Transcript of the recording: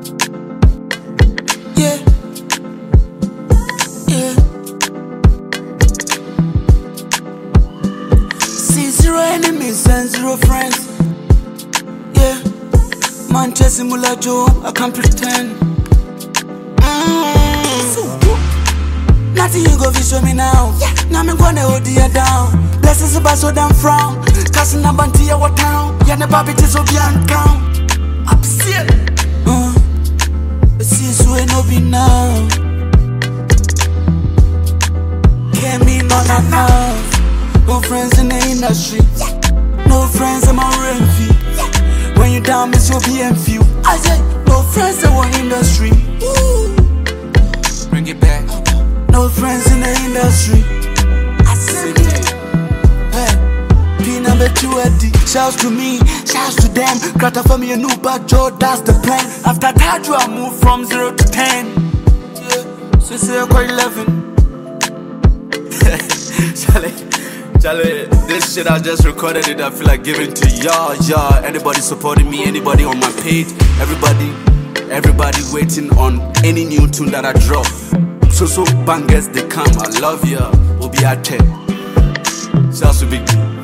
Yeah, yeah. See, zero enemies and zero friends. Yeah, Manchester Mula Joe, I can't pretend. Nothing you go show me now. Now me gonna hold you down. Blessings about so damn frown. Casting a banty ya what town. Ya ne baby tis so beyond count. Upset. See so no be now. Can't mean none enough. No friends in the industry. No friends in my rent fee. When you down, miss your BMF. I said no friends in our industry. Bring it back. No friends in the industry. I said it. Hey, P number 2 at D. Shouts to me, shouts to them. Grata for me a new bad Joe, that's the plan. After that, I move from 0 to 10. Yeah, so say I quite 11. Charlie, this shit I just recorded it. I feel like giving to y'all. Anybody supporting me, anybody on my page, everybody waiting on any new tune that I drop. So bangers they come. I love ya. We'll be at 10. Shouts to Big D.